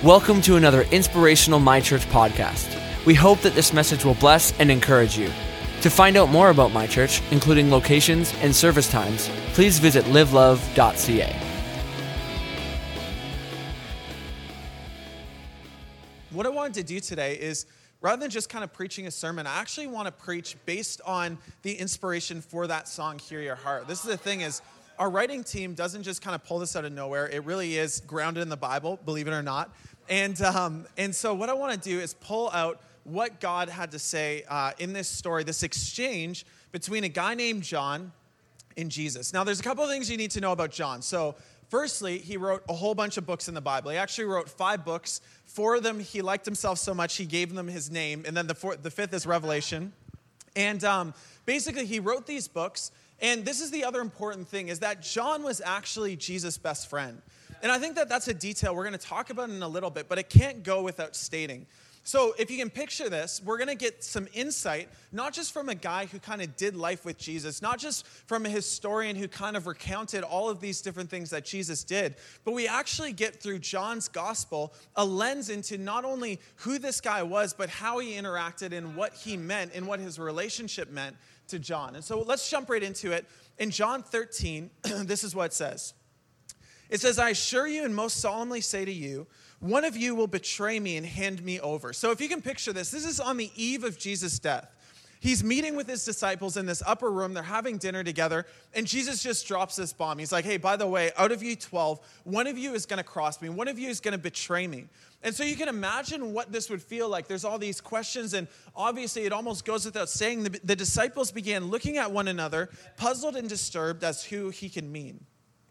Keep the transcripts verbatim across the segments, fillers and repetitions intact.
Welcome to another inspirational My Church podcast. We hope that this message will bless and encourage you. To find out more about My Church, including locations and service times, please visit live love dot c a. What I wanted to do today is, rather than just kind of preaching a sermon, I actually want to preach based on the inspiration for that song, Hear Your Heart. This is the thing is, our writing team doesn't just kind of pull this out of nowhere. It really is grounded in the Bible, believe it or not. And um, and so what I want to do is pull out what God had to say uh, in this story, this exchange between a guy named John and Jesus. Now, there's a couple of things you need to know about John. So firstly, he wrote a whole bunch of books in the Bible. He actually wrote five books. Four of them, he liked himself so much, he gave them his name. And then the fourth, the fifth is Revelation. And um, basically, he wrote these books. And this is the other important thing, is that John was actually Jesus' best friend. And I think that that's a detail we're going to talk about in a little bit, but it can't go without stating. So if you can picture this, we're going to get some insight, not just from a guy who kind of did life with Jesus, not just from a historian who kind of recounted all of these different things that Jesus did, but we actually get through John's gospel a lens into not only who this guy was, but how he interacted and what he meant and what his relationship meant to John. And so let's jump right into it. In John thirteen, this is what it says. It says, I assure you and most solemnly say to you, one of you will betray me and hand me over. So if you can picture this, this is on the eve of Jesus' death. He's meeting with his disciples in this upper room. They're having dinner together. And Jesus just drops this bomb. He's like, hey, by the way, out of you twelve, one of you is going to cross me. One of you is going to betray me. And so you can imagine what this would feel like. There's all these questions. And obviously, it almost goes without saying, the, the disciples began looking at one another, puzzled and disturbed as who he can mean.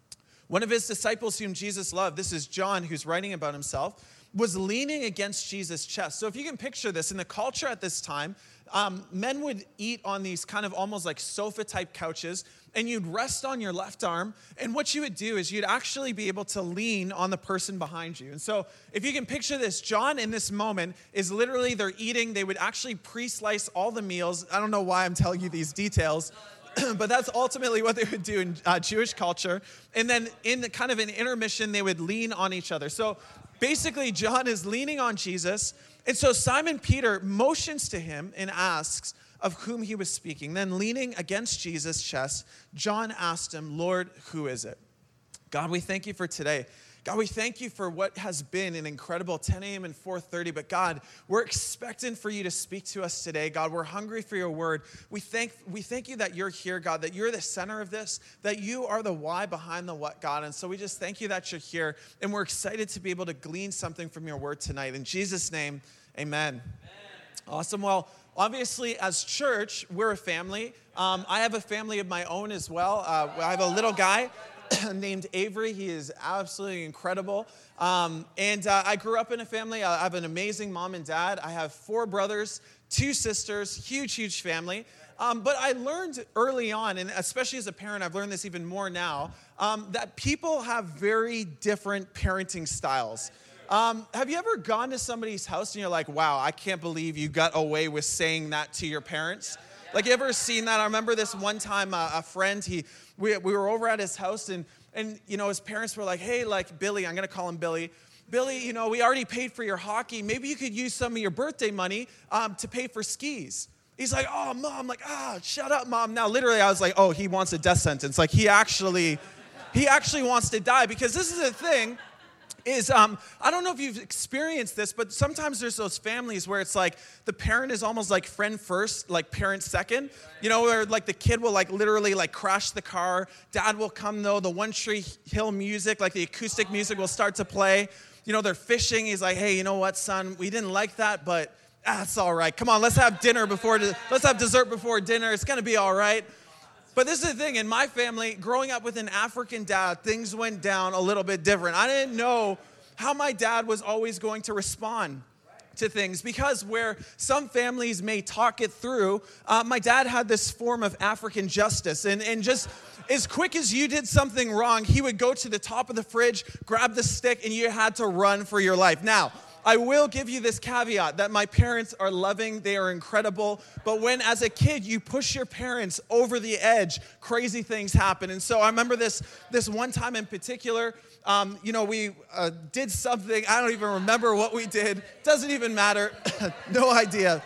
One of his disciples whom Jesus loved, this is John who's writing about himself, was leaning against Jesus' chest. So if you can picture this, in the culture at this time, um, men would eat on these kind of almost like sofa-type couches, and you'd rest on your left arm, and what you would do is you'd actually be able to lean on the person behind you. And so if you can picture this, John in this moment is literally, they're eating, they would actually pre-slice all the meals. I don't know why I'm telling you these details, but that's ultimately what they would do in uh, Jewish culture. And then in the kind of an intermission, they would lean on each other. So basically, John is leaning on Jesus. And so Simon Peter motions to him and asks of whom he was speaking. Then leaning against Jesus' chest, John asked him, Lord, who is it? God, we thank you for today. God, we thank you for what has been an incredible ten a.m. and four thirty, but God, we're expectant for you to speak to us today. God, we're hungry for your word. We thank, we thank you that you're here, God, that you're the center of this, that you are the why behind the what, God. And so we just thank you that you're here, and we're excited to be able to glean something from your word tonight. In Jesus' name, amen. Amen. Awesome. Well, obviously, as church, we're a family. Um, I have a family of my own as well. Uh, I have a little guy named Avery. He is absolutely incredible. Um, and uh, I grew up in a family. I have an amazing mom and dad. I have four brothers, two sisters, huge, huge family. Um, but I learned early on, and especially as a parent, I've learned this even more now, um, that people have very different parenting styles. Um, have you ever gone to somebody's house and you're like, wow, I can't believe you got away with saying that to your parents? Like, you ever seen that? I remember this one time, uh, a friend, he we, we were over at his house, and, and, you know, his parents were like, hey, like, Billy, I'm going to call him Billy. Billy, you know, we already paid for your hockey. Maybe you could use some of your birthday money um, to pay for skis. He's like, oh, Mom, like, ah, oh, shut up, Mom. Now, literally, I was like, oh, he wants a death sentence. Like, he actually, he actually wants to die, because this is the thing. Is, um, I don't know if you've experienced this, but sometimes there's those families where it's like the parent is almost like friend first, like parent second, you know, where like the kid will like literally like crash the car. Dad will come though, the One Tree Hill music, like the acoustic music will start to play. You know, they're fishing. He's like, hey, you know what, son, we didn't like that, but that's all right. Come on, let's have dinner before, let's have dessert before dinner. It's going to be all right. But this is the thing, in my family, growing up with an African dad, things went down a little bit different. I didn't know how my dad was always going to respond to things, because where some families may talk it through, uh, my dad had this form of African justice. And, and just as quick as you did something wrong, he would go to the top of the fridge, grab the stick, and you had to run for your life. Now, I will give you this caveat that my parents are loving, they are incredible, but when as a kid you push your parents over the edge, crazy things happen. And so I remember this, this one time in particular, um, you know, we uh, did something. I don't even remember what we did. Doesn't even matter. No idea.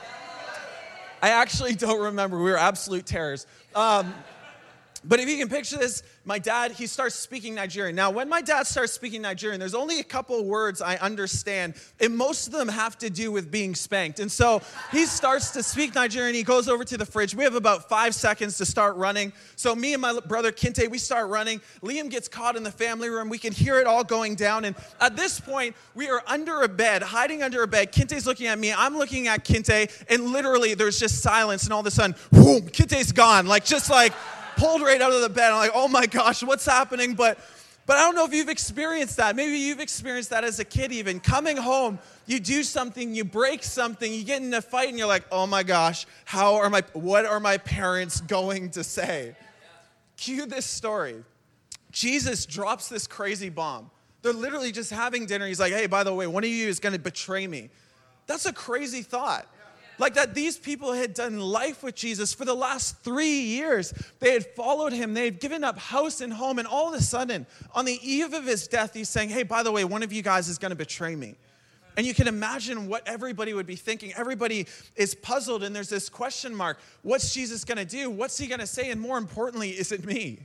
I actually don't remember. We were absolute terrors. Um, But if you can picture this, my dad, he starts speaking Nigerian. Now, when my dad starts speaking Nigerian, there's only a couple words I understand, and most of them have to do with being spanked. And so he starts to speak Nigerian. He goes over to the fridge. We have about five seconds to start running. So me and my brother Kinte, we start running. Liam gets caught in the family room. We can hear it all going down. And at this point, we are under a bed, hiding under a bed. Kinte's looking at me. I'm looking at Kinte. And literally, there's just silence. And all of a sudden, whoom, Kinte's gone. Like, just like... pulled right out of the bed. I'm like, oh my gosh, what's happening? But but I don't know if you've experienced that. Maybe you've experienced that as a kid even. Coming home, you do something, you break something, you get in a fight, and you're like, oh my gosh, how are my, what are my parents going to say? Cue this story. Jesus drops this crazy bomb. They're literally just having dinner. He's like, hey, by the way, one of you is going to betray me. That's a crazy thought. Like that these people had done life with Jesus for the last three years. They had followed him. They had given up house and home. And all of a sudden, on the eve of his death, he's saying, hey, by the way, one of you guys is going to betray me. And you can imagine what everybody would be thinking. Everybody is puzzled, and there's this question mark. What's Jesus going to do? What's he going to say? And more importantly, is it me?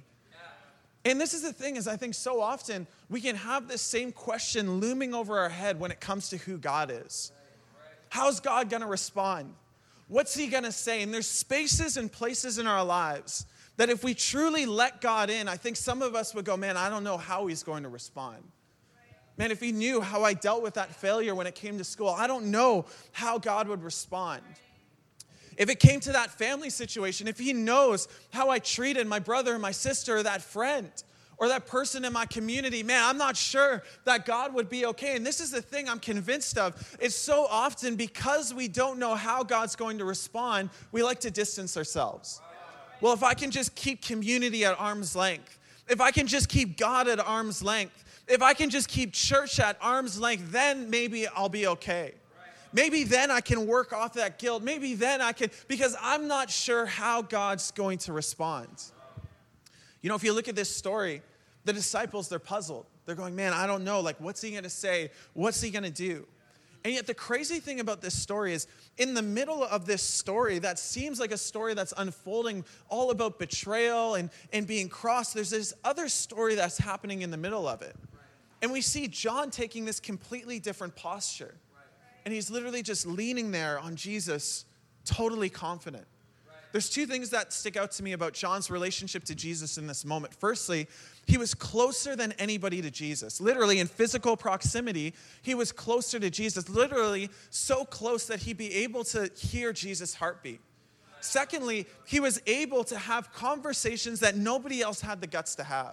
And this is the thing, is I think so often we can have this same question looming over our head when it comes to who God is. How's God going to respond? What's he going to say? And there's spaces and places in our lives that if we truly let God in, I think some of us would go, man, I don't know how he's going to respond. Man, if he knew how I dealt with that failure when it came to school, I don't know how God would respond. If it came to that family situation, if he knows how I treated my brother or my sister or that friend, or that person in my community, man, I'm not sure that God would be okay. And this is the thing I'm convinced of. It's so often because we don't know how God's going to respond, we like to distance ourselves. Well, if I can just keep community at arm's length, if I can just keep God at arm's length, if I can just keep church at arm's length, then maybe I'll be okay. Maybe then I can work off that guilt. Maybe then I can, because I'm not sure how God's going to respond. You know, if you look at this story, the disciples, they're puzzled. They're going, man, I don't know. Like, what's he going to say? What's he going to do? And yet the crazy thing about this story is in the middle of this story that seems like a story that's unfolding all about betrayal and, and being crossed, there's this other story that's happening in the middle of it. And we see John taking this completely different posture. And he's literally just leaning there on Jesus, totally confident. There's two things that stick out to me about John's relationship to Jesus in this moment. Firstly, he was closer than anybody to Jesus. Literally, in physical proximity, he was closer to Jesus. Literally, so close that he'd be able to hear Jesus' heartbeat. Secondly, he was able to have conversations that nobody else had the guts to have.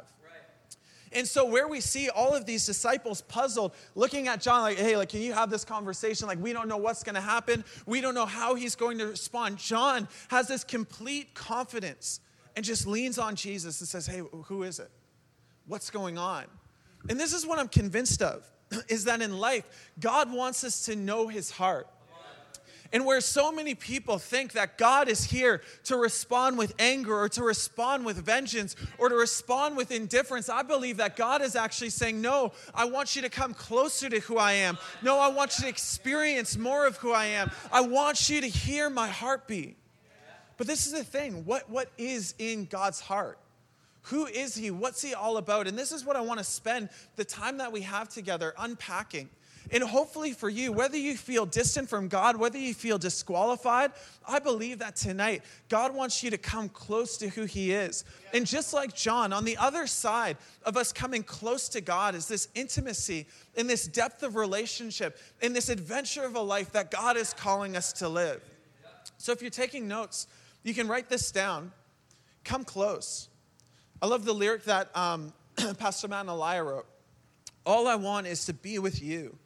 And so where we see all of these disciples puzzled, looking at John like, hey, like, can you have this conversation? Like, we don't know what's going to happen. We don't know how he's going to respond. John has this complete confidence and just leans on Jesus and says, hey, who is it? What's going on? And this is what I'm convinced of, is that in life, God wants us to know his heart. And where so many people think that God is here to respond with anger or to respond with vengeance or to respond with indifference, I believe that God is actually saying, no, I want you to come closer to who I am. No, I want you to experience more of who I am. I want you to hear my heartbeat. But this is the thing. What, what is in God's heart? Who is he? What's he all about? And this is what I want to spend the time that we have together unpacking. And hopefully for you, whether you feel distant from God, whether you feel disqualified, I believe that tonight, God wants you to come close to who he is. And just like John, on the other side of us coming close to God is this intimacy and this depth of relationship and this adventure of a life that God is calling us to live. So if you're taking notes, you can write this down. Come close. I love the lyric that um, Pastor Matt and Elia wrote. All I want is to be with you.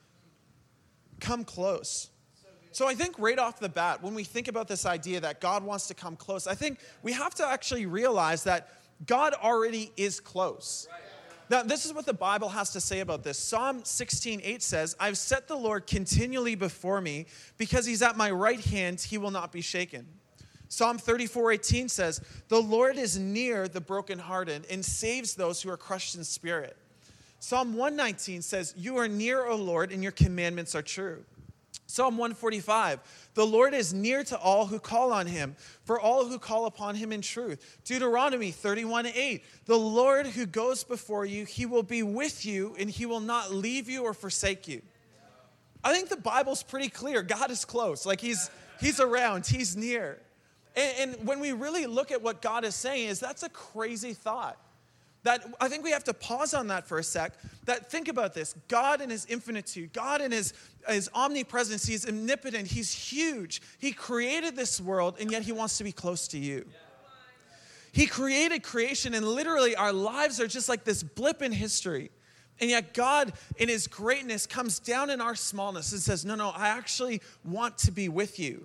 Come close. So I think right off the bat, when we think about this idea that God wants to come close, I think we have to actually realize that God already is close. Now, this is what the Bible has to say about this. Psalm sixteen eight says, I've set the Lord continually before me, because he's at my right hand, he will not be shaken. Psalm thirty-four eighteen says, the Lord is near the brokenhearted and saves those who are crushed in spirit. Psalm one nineteen says, you are near, O Lord, and your commandments are true. Psalm one forty-five, the Lord is near to all who call on him, for all who call upon him in truth. Deuteronomy thirty-one eight, the Lord who goes before you, he will be with you, and he will not leave you or forsake you. I think the Bible's pretty clear. God is close. Like he's he's around, he's near. And, and when we really look at what God is saying, is that's a crazy thought. That I think we have to pause on that for a sec. That think about this. God in his infinitude, God in his, his omnipresence, he's omnipotent, he's huge. He created this world, and yet he wants to be close to you. He created creation, and literally our lives are just like this blip in history. And yet God, in his greatness, comes down in our smallness and says, no, no, I actually want to be with you.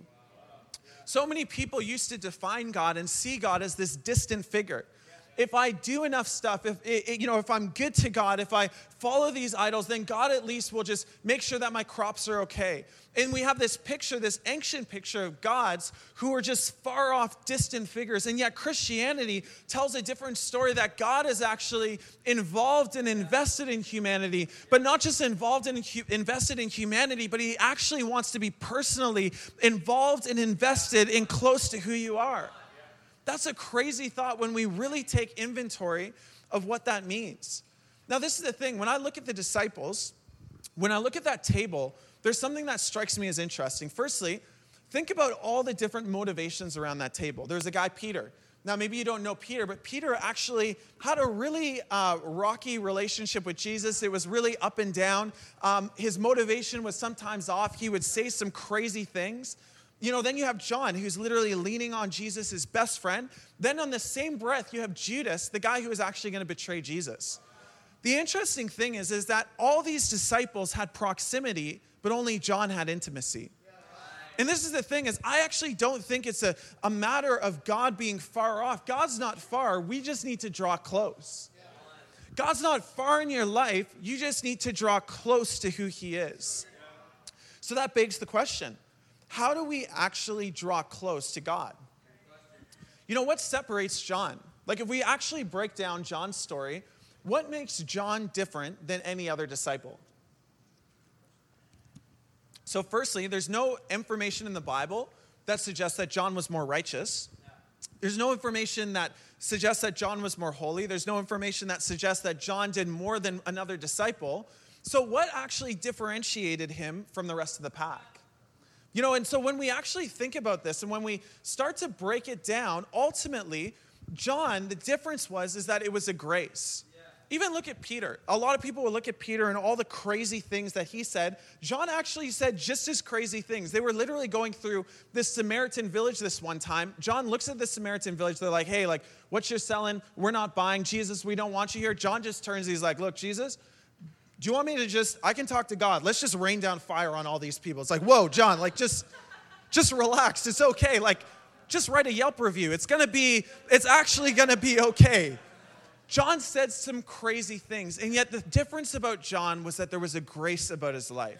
So many people used to define God and see God as this distant figure. If I do enough stuff, if you know, if I'm good to God, if I follow these idols, then God at least will just make sure that my crops are okay. And we have this picture, this ancient picture of gods who are just far off, distant figures. And yet Christianity tells a different story, that God is actually involved and invested in humanity, but not just involved and invested in humanity, but he actually wants to be personally involved and invested in close to who you are. That's a crazy thought when we really take inventory of what that means. Now, this is the thing. When I look at the disciples, when I look at that table, there's something that strikes me as interesting. Firstly, think about all the different motivations around that table. There's a guy, Peter. Now, maybe you don't know Peter, but Peter actually had a really uh, rocky relationship with Jesus. It was really up and down. Um, his motivation was sometimes off. He would say some crazy things. You know, then you have John, who's literally leaning on Jesus, his best friend. Then on the same breath, you have Judas, the guy who was actually going to betray Jesus. The interesting thing is, is that all these disciples had proximity, but only John had intimacy. And this is the thing, is I actually don't think it's a, a matter of God being far off. God's not far. We just need to draw close. God's not far in your life. You just need to draw close to who he is. So that begs the question. How do we actually draw close to God? You know, what separates John? Like if we actually break down John's story, what makes John different than any other disciple? So firstly, there's no information in the Bible that suggests that John was more righteous. There's no information that suggests that John was more holy. There's no information that suggests that John did more than another disciple. So what actually differentiated him from the rest of the pack? You know, and so when we actually think about this and when we start to break it down, ultimately, John, the difference was is that it was a grace. Yeah. Even look at Peter. A lot of people will look at Peter and all the crazy things that he said. John actually said just as crazy things. They were literally going through this Samaritan village this one time. John looks at the Samaritan village. They're like, hey, like, what you're selling, we're not buying. Jesus, we don't want you here. John just turns, he's like, look, Jesus, do you want me to just, I can talk to God. Let's just rain down fire on all these people. It's like, whoa, John, like just, just relax. It's okay. Like, just write a Yelp review. It's going to be, it's actually going to be okay. John said some crazy things. And yet the difference about John was that there was a grace about his life.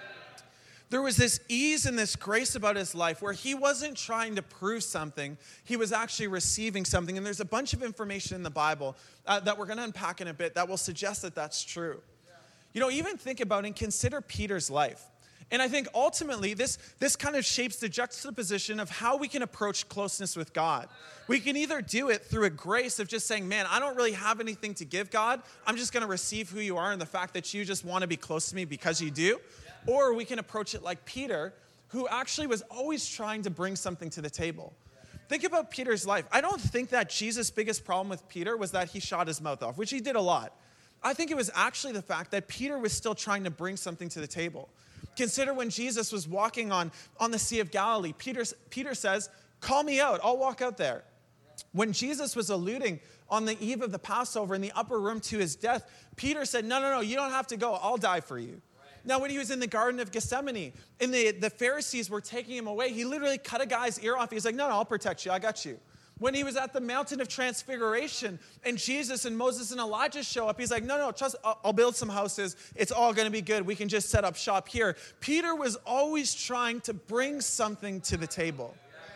There was this ease and this grace about his life where he wasn't trying to prove something. He was actually receiving something. And there's a bunch of information in the Bible uh, that we're going to unpack in a bit that will suggest that that's true. You know, even think about and consider Peter's life. And I think ultimately this, this kind of shapes the juxtaposition of how we can approach closeness with God. We can either do it through a grace of just saying, man, I don't really have anything to give God. I'm just going to receive who you are and the fact that you just want to be close to me because you do. Or we can approach it like Peter, who actually was always trying to bring something to the table. Think about Peter's life. I don't think that Jesus' biggest problem with Peter was that he shot his mouth off, which he did a lot. I think it was actually the fact that Peter was still trying to bring something to the table. Consider when Jesus was walking on, on the Sea of Galilee. Peter, Peter says, call me out. I'll walk out there. When Jesus was alluding on the eve of the Passover in the upper room to his death, Peter said, no, no, no, you don't have to go. I'll die for you. Now, when he was in the Garden of Gethsemane and the, the Pharisees were taking him away, he literally cut a guy's ear off. He was like, no, no, I'll protect you. I got you. When he was at the mountain of transfiguration and Jesus and Moses and Elijah show up, he's like, no, no, trust, I'll, I'll build some houses. It's all going to be good. We can just set up shop here. Peter was always trying to bring something to the table.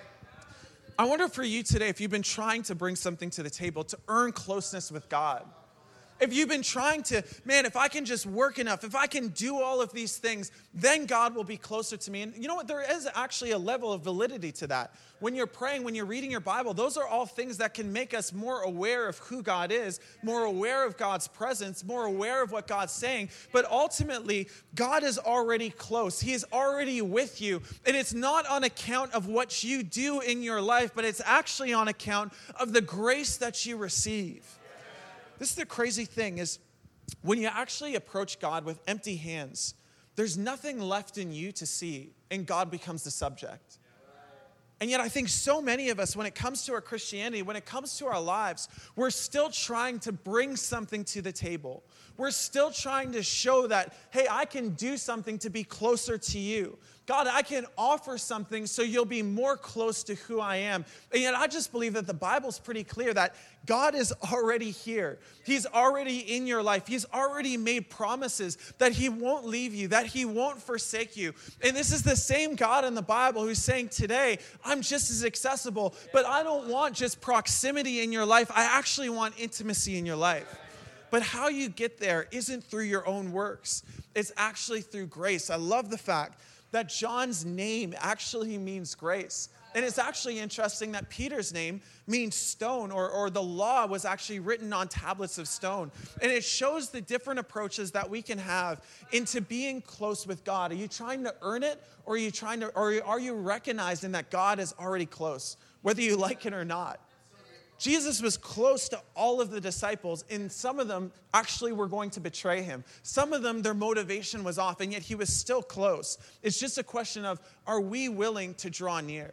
I wonder for you today, if you've been trying to bring something to the table to earn closeness with God. If you've been trying to, man, if I can just work enough, if I can do all of these things, then God will be closer to me. And you know what? There is actually a level of validity to that. When you're praying, when you're reading your Bible, those are all things that can make us more aware of who God is, more aware of God's presence, more aware of what God's saying. But ultimately, God is already close. He is already with you. And it's not on account of what you do in your life, but it's actually on account of the grace that you receive. This is the crazy thing is when you actually approach God with empty hands, there's nothing left in you to see, and God becomes the subject. And yet I think so many of us, when it comes to our Christianity, when it comes to our lives, we're still trying to bring something to the table. We're still trying to show that, hey, I can do something to be closer to you. God, I can offer something so you'll be more close to who I am. And yet I just believe that the Bible's pretty clear that God is already here. He's already in your life. He's already made promises that he won't leave you, that he won't forsake you. And this is the same God in the Bible who's saying today, I'm just as accessible, but I don't want just proximity in your life. I actually want intimacy in your life. But how you get there isn't through your own works. It's actually through grace. I love the fact that John's name actually means grace. And it's actually interesting that Peter's name means stone, or, or the law was actually written on tablets of stone. And it shows the different approaches that we can have into being close with God. Are you trying to earn it, or are you trying to, or are you recognizing that God is already close, whether you like it or not? Jesus was close to all of the disciples, and some of them actually were going to betray him. Some of them, their motivation was off, and yet he was still close. It's just a question of, are we willing to draw near?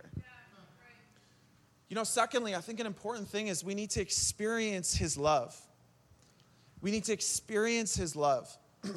You know, secondly, I think an important thing is we need to experience his love. We need to experience his love.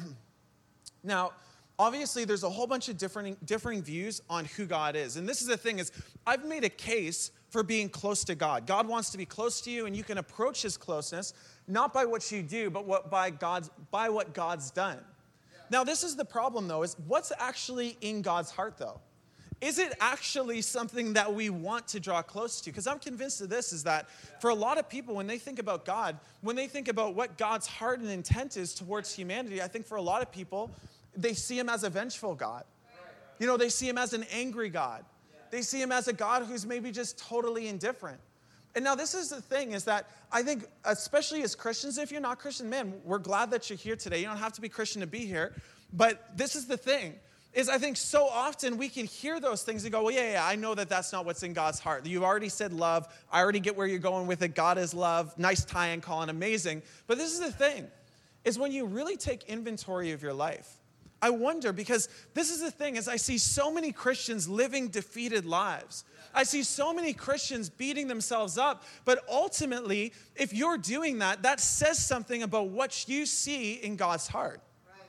Now, obviously, there's a whole bunch of different, differing views on who God is. And this is the thing is, I've made a case for being close to God. God wants to be close to you, and you can approach his closeness, not by what you do, but what by God's by what God's done. Yeah. Now, this is the problem, though, is what's actually in God's heart, though? Is it actually something that we want to draw close to? Because I'm convinced of this, is that for a lot of people, when they think about God, when they think about what God's heart and intent is towards humanity, I think for a lot of people, they see him as a vengeful God. You know, they see him as an angry God. They see him as a God who's maybe just totally indifferent. And now this is the thing, is that I think, especially as Christians, if you're not Christian, man, we're glad that you're here today. You don't have to be Christian to be here. But this is the thing, is I think so often we can hear those things and go, well, yeah, yeah, I know that that's not what's in God's heart. You've already said love. I already get where you're going with it. God is love. Nice tie-in, Colin, amazing. But this is the thing, is when you really take inventory of your life, I wonder, because this is the thing, is I see so many Christians living defeated lives. I see so many Christians beating themselves up. But ultimately, if you're doing that, that says something about what you see in God's heart.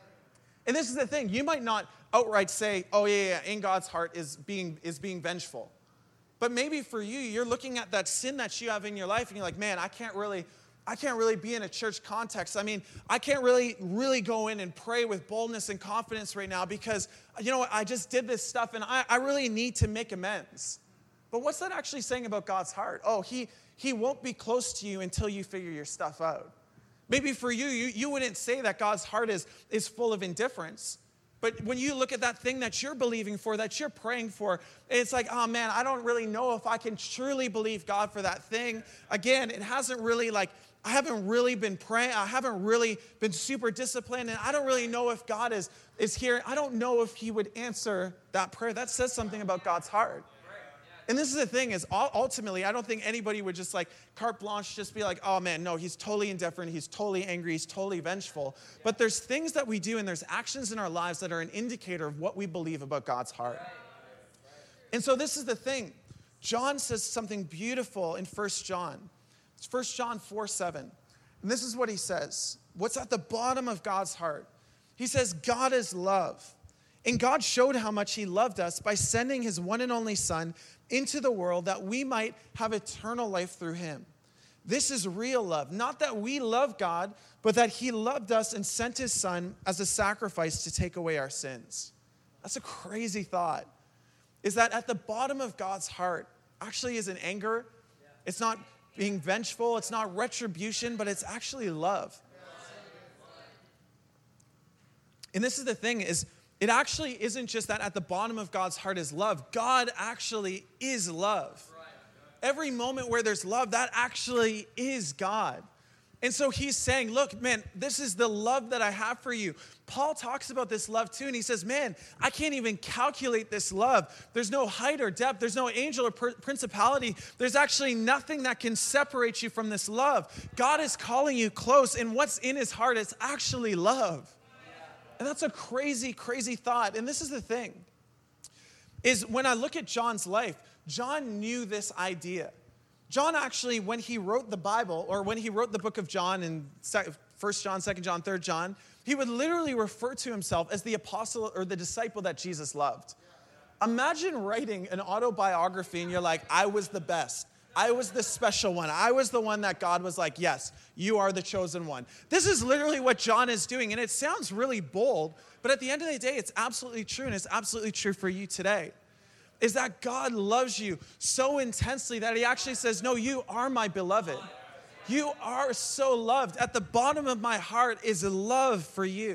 And this is the thing, you might not outright say, oh yeah, yeah, in God's heart is being, is being vengeful. But maybe for you, you're looking at that sin that you have in your life and you're like, man, I can't really... I can't really be in a church context. I mean, I can't really, really go in and pray with boldness and confidence right now because, you know what, I just did this stuff and I, I really need to make amends. But what's that actually saying about God's heart? Oh, he, he won't be close to you until you figure your stuff out. Maybe for you, you, you wouldn't say that God's heart is, is full of indifference. But when you look at that thing that you're believing for, that you're praying for, it's like, oh man, I don't really know if I can truly believe God for that thing. Again, it hasn't really like, I haven't really been praying. I haven't really been super disciplined. And I don't really know if God is, is here. I don't know if he would answer that prayer. That says something about God's heart. And this is the thing, is ultimately, I don't think anybody would just like carte blanche, just be like, oh man, no, he's totally indifferent. He's totally angry. He's totally vengeful. But there's things that we do and there's actions in our lives that are an indicator of what we believe about God's heart. And so this is the thing. John says something beautiful in First John. It's First John four seven. And this is what he says. What's at the bottom of God's heart? He says, God is love. And God showed how much he loved us by sending his one and only son into the world that we might have eternal life through him. This is real love. Not that we love God, but that he loved us and sent his son as a sacrifice to take away our sins. That's a crazy thought. Is that at the bottom of God's heart actually is an anger. It's not being vengeful. It's not retribution, but it's actually love. And this is the thing is, it actually isn't just that at the bottom of God's heart is love. God actually is love. Every moment where there's love, that actually is God. And so he's saying, look, man, this is the love that I have for you. Paul talks about this love too, and he says, man, I can't even calculate this love. There's no height or depth. There's no angel or principality. There's actually nothing that can separate you from this love. God is calling you close, and what's in his heart is actually love. And that's a crazy, crazy thought. And this is the thing, is when I look at John's life, John knew this idea. John actually, when he wrote the Bible, or when he wrote the book of John in First John, Second John, Third John, he would literally refer to himself as the apostle or the disciple that Jesus loved. Imagine writing an autobiography and you're like, I was the best. I was the special one. I was the one that God was like, yes, you are the chosen one. This is literally what John is doing, and it sounds really bold, but at the end of the day, it's absolutely true, and it's absolutely true for you today. Is that God loves you so intensely that he actually says, no, you are my beloved. You are so loved. At the bottom of my heart is love for you.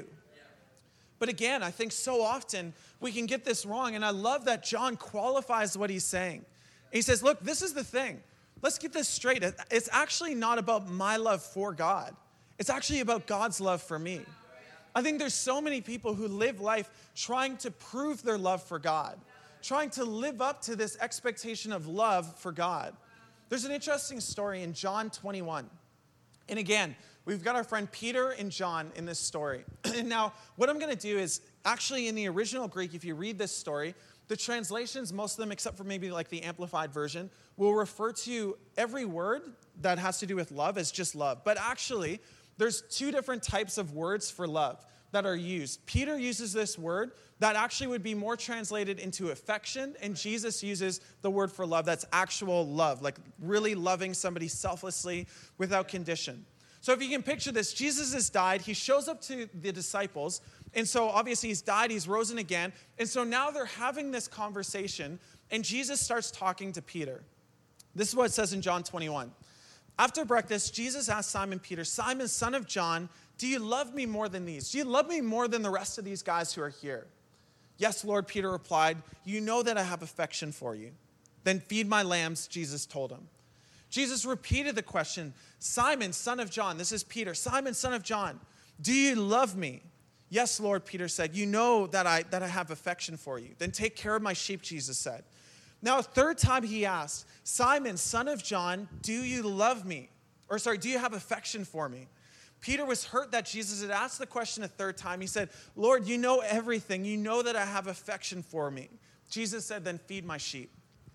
But again, I think so often we can get this wrong, and I love that John qualifies what he's saying. He says, look, this is the thing. Let's get this straight. It's actually not about my love for God. It's actually about God's love for me. I think there's so many people who live life trying to prove their love for God, trying to live up to this expectation of love for God. There's an interesting story in John twenty-one. And again, we've got our friend Peter and John in this story. And now, what I'm going to do is, actually in the original Greek, if you read this story, the translations, most of them, except for maybe like the Amplified version, will refer to every word that has to do with love as just love. But actually, there's two different types of words for love that are used. Peter uses this word that actually would be more translated into affection, and Jesus uses the word for love that's actual love, like really loving somebody selflessly without condition. So if you can picture this, Jesus has died. He shows up to the disciples, and so obviously he's died, he's risen again, and so now they're having this conversation, and Jesus starts talking to Peter. This is what it says in John twenty-one. After breakfast, Jesus asked Simon Peter, Simon, son of John, do you love me more than these? Do you love me more than the rest of these guys who are here? Yes, Lord, Peter replied, you know that I have affection for you. Then feed my lambs, Jesus told him. Jesus repeated the question, Simon, son of John, this is Peter, Simon, son of John, do you love me? Yes, Lord, Peter said, you know that I, that I have affection for you. Then take care of my sheep, Jesus said. Now, a third time he asked, Simon, son of John, do you love me? Or sorry, do you have affection for me? Peter was hurt that Jesus had asked the question a third time. He said, Lord, you know everything. You know that I have affection for me. Jesus said, then feed my sheep.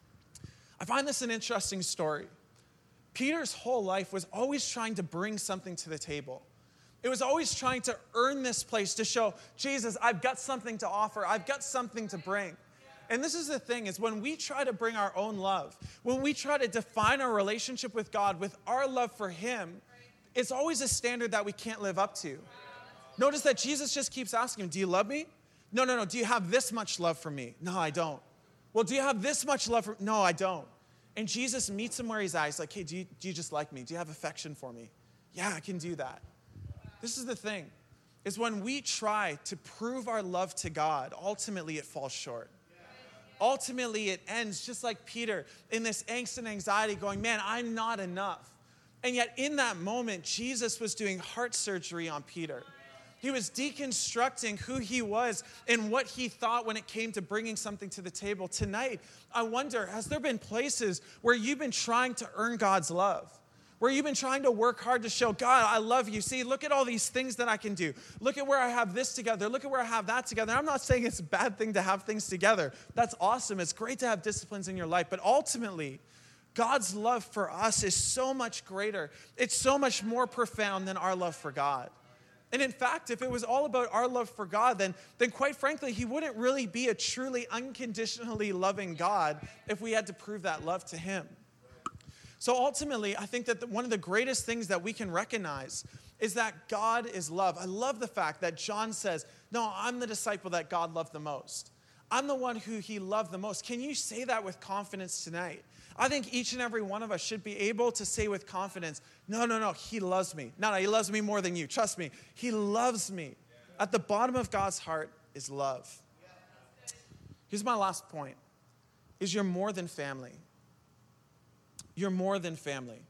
I find this an interesting story. Peter's whole life was always trying to bring something to the table. It was always trying to earn this place to show, Jesus, I've got something to offer. I've got something to bring. And this is the thing, is when we try to bring our own love, when we try to define our relationship with God with our love for him, it's always a standard that we can't live up to. Notice that Jesus just keeps asking him, do you love me? No, no, no. Do you have this much love for me? No, I don't. Well, do you have this much love for me? No, I don't. And Jesus meets him where he's at. He's like, hey, do you, do you just like me? Do you have affection for me? Yeah, I can do that. This is the thing, is when we try to prove our love to God, ultimately it falls short. Ultimately, it ends just like Peter in this angst and anxiety going, man, I'm not enough. And yet in that moment, Jesus was doing heart surgery on Peter. He was deconstructing who he was and what he thought when it came to bringing something to the table. Tonight, I wonder, has there been places where you've been trying to earn God's love? Where you've been trying to work hard to show, God, I love you. See, look at all these things that I can do. Look at where I have this together. Look at where I have that together. I'm not saying it's a bad thing to have things together. That's awesome. It's great to have disciplines in your life. But ultimately, God's love for us is so much greater. It's so much more profound than our love for God. And in fact, if it was all about our love for God, then, then quite frankly, he wouldn't really be a truly unconditionally loving God if we had to prove that love to him. So ultimately, I think that the, one of the greatest things that we can recognize is that God is love. I love the fact that John says, no, I'm the disciple that God loved the most. I'm the one who he loved the most. Can you say that with confidence tonight? I think each and every one of us should be able to say with confidence, no, no, no, he loves me. No, no, he loves me more than you. Trust me, he loves me. At the bottom of God's heart is love. Here's my last point, is you're more than family. You're more than family.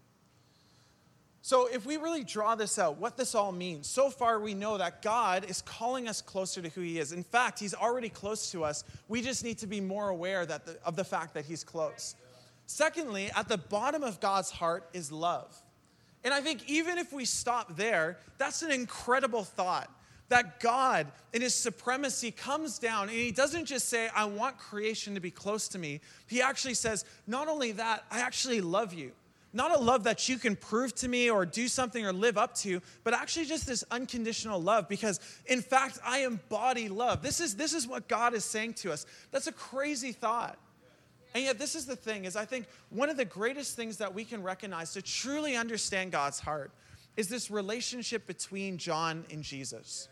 So if we really draw this out, what this all means, so far we know that God is calling us closer to who he is. In fact, he's already close to us. We just need to be more aware that the, of the fact that he's close. Secondly, at the bottom of God's heart is love. And I think even if we stop there, that's an incredible thought. That God, in his supremacy, comes down and he doesn't just say, I want creation to be close to me. He actually says, not only that, I actually love you. Not a love that you can prove to me or do something or live up to, but actually just this unconditional love because, in fact, I embody love. This is, this is what God is saying to us. That's a crazy thought. And yet this is the thing, is I think one of the greatest things that we can recognize to truly understand God's heart is this relationship between John and Jesus.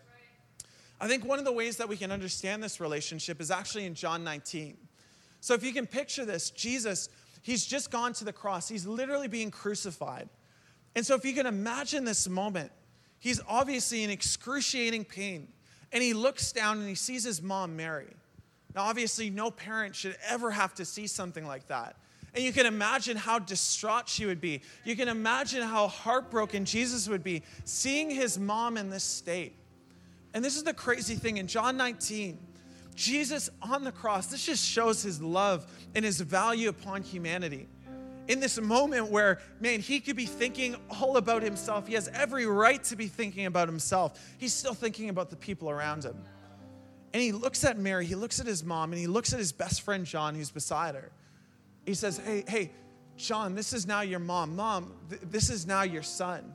I think one of the ways that we can understand this relationship is actually in John nineteen. So if you can picture this, Jesus, he's just gone to the cross. He's literally being crucified. And so if you can imagine this moment, he's obviously in excruciating pain. And he looks down and he sees his mom, Mary. Now, obviously, no parent should ever have to see something like that. And you can imagine how distraught she would be. You can imagine how heartbroken Jesus would be seeing his mom in this state. And this is the crazy thing. In John nineteen, Jesus on the cross, this just shows his love and his value upon humanity. In this moment where, man, he could be thinking all about himself. He has every right to be thinking about himself. He's still thinking about the people around him. And he looks at Mary, he looks at his mom, and he looks at his best friend, John, who's beside her. He says, hey, hey, John, this is now your mom. Mom, th- this is now your son.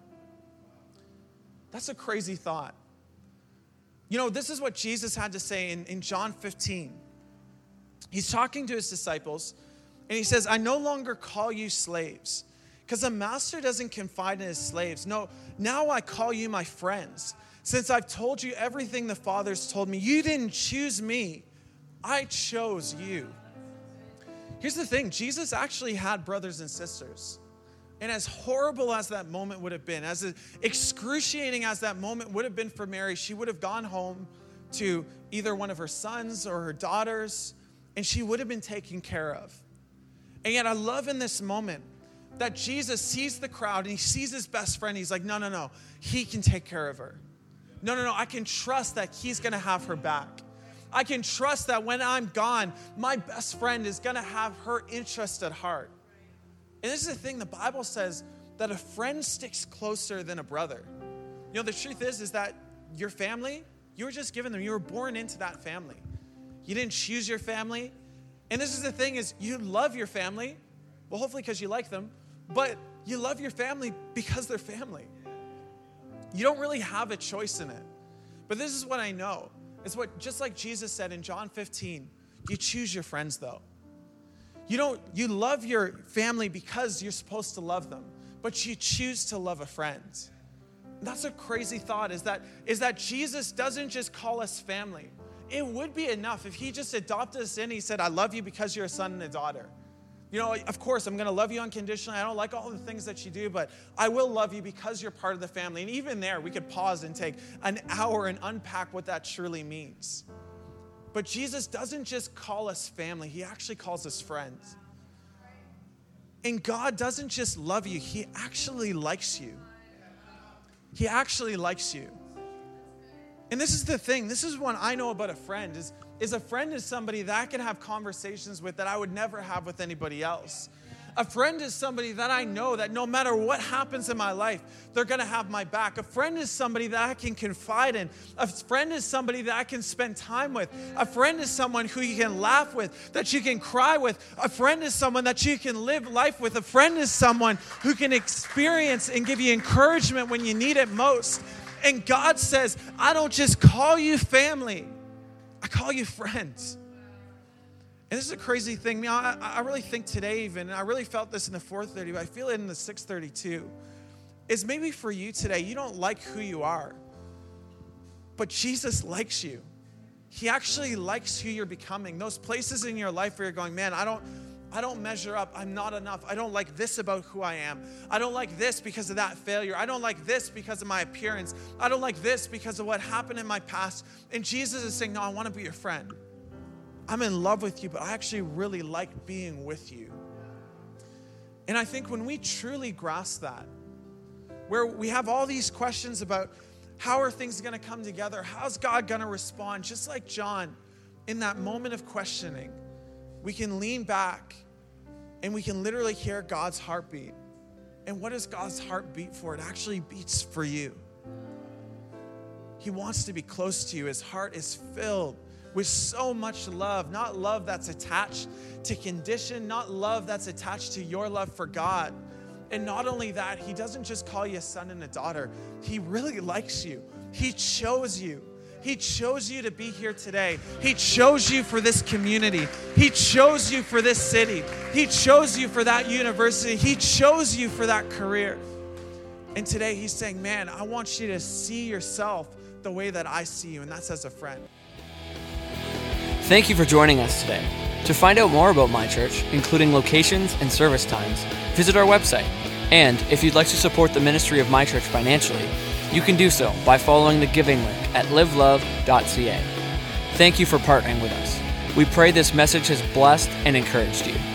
That's a crazy thought. You know, this is what Jesus had to say in, in John fifteen. He's talking to his disciples, and he says, I no longer call you slaves, because a master doesn't confide in his slaves. No, now I call you my friends. Since I've told you everything the Father's told me, you didn't choose me. I chose you. Here's the thing. Jesus actually had brothers and sisters. And as horrible as that moment would have been, as excruciating as that moment would have been for Mary, she would have gone home to either one of her sons or her daughters, and she would have been taken care of. And yet I love in this moment that Jesus sees the crowd and he sees his best friend. He's like, no, no, no. He can take care of her. No, no, no, I can trust that he's going to have her back. I can trust that when I'm gone, my best friend is going to have her interest at heart. And this is the thing, the Bible says that a friend sticks closer than a brother. You know, the truth is, is that your family, you were just given them. You were born into that family. You didn't choose your family. And this is the thing, is you love your family. Well, hopefully because you like them. But you love your family because they're family. You don't really have a choice in it. But this is what I know. It's what, just like Jesus said in John fifteen, you choose your friends though. You don't, you love your family because you're supposed to love them, but you choose to love a friend. That's a crazy thought, is that, is that Jesus doesn't just call us family. It would be enough if he just adopted us in. He said, I love you because you're a son and a daughter. You know, of course, I'm going to love you unconditionally. I don't like all the things that you do, but I will love you because you're part of the family. And even there, we could pause and take an hour and unpack what that truly means. But Jesus doesn't just call us family. He actually calls us friends. And God doesn't just love you. He actually likes you. He actually likes you. And this is the thing. This is what I know about a friend is, is a friend is somebody that I can have conversations with that I would never have with anybody else. A friend is somebody that I know that no matter what happens in my life, they're going to have my back. A friend is somebody that I can confide in. A friend is somebody that I can spend time with. A friend is someone who you can laugh with, that you can cry with. A friend is someone that you can live life with. A friend is someone who can experience and give you encouragement when you need it most. And God says, I don't just call you family. I call you friends. And this is a crazy thing. You know, I, I really think today even, and I really felt this in the four thirty, but I feel it in the six thirty too, is maybe for you today, you don't like who you are, but Jesus likes you. He actually likes who you're becoming. Those places in your life where you're going, man, I don't, I don't measure up. I'm not enough. I don't like this about who I am. I don't like this because of that failure. I don't like this because of my appearance. I don't like this because of what happened in my past. And Jesus is saying, no, I want to be your friend. I'm in love with you, but I actually really like being with you. And I think when we truly grasp that, where we have all these questions about how are things going to come together? How's God going to respond? Just like John, in that moment of questioning, we can lean back and we can literally hear God's heartbeat. And what does God's heart beat for? It actually beats for you. He wants to be close to you. His heart is filled with so much love, not love that's attached to condition, not love that's attached to your love for God. And not only that, he doesn't just call you a son and a daughter. He really likes you. He chose you. He chose you to be here today. He chose you for this community. He chose you for this city. He chose you for that university. He chose you for that career. And today he's saying, man, I want you to see yourself the way that I see you, and that's as a friend. Thank you for joining us today. To find out more about My Church, including locations and service times, visit our website. And if you'd like to support the ministry of My Church financially, you can do so by following the giving link at live love dot c a. Thank you for partnering with us. We pray this message has blessed and encouraged you.